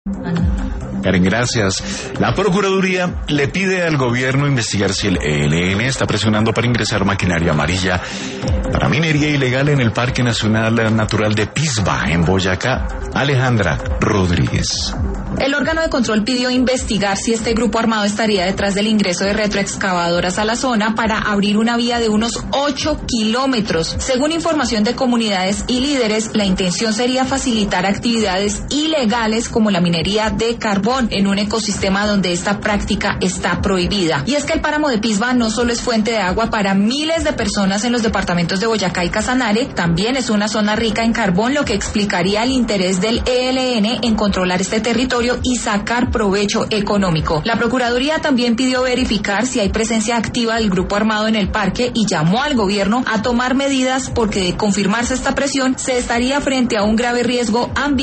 Karen, gracias. La Procuraduría le pide al gobierno investigar si el ELN está presionando para ingresar maquinaria amarilla para minería ilegal en el Parque Nacional Natural de Pisba, en Boyacá. Alejandra Rodríguez. El órgano de control pidió investigar si este grupo armado estaría detrás del ingreso de retroexcavadoras a la zona para abrir una vía de unos 8 kilómetros. Según información de comunidades y líderes, la intención sería facilitar actividades ilegales como la minería de carbón en un ecosistema donde esta práctica está prohibida. Y es que el páramo de Pisba no solo es fuente de agua para miles de personas en los departamentos de Boyacá y Casanare, también es una zona rica en carbón, lo que explicaría el interés del ELN en controlar este territorio y sacar provecho económico. La Procuraduría también pidió verificar si hay presencia activa del grupo armado en el parque y llamó al gobierno a tomar medidas porque de confirmarse esta presión se estaría frente a un grave riesgo ambiental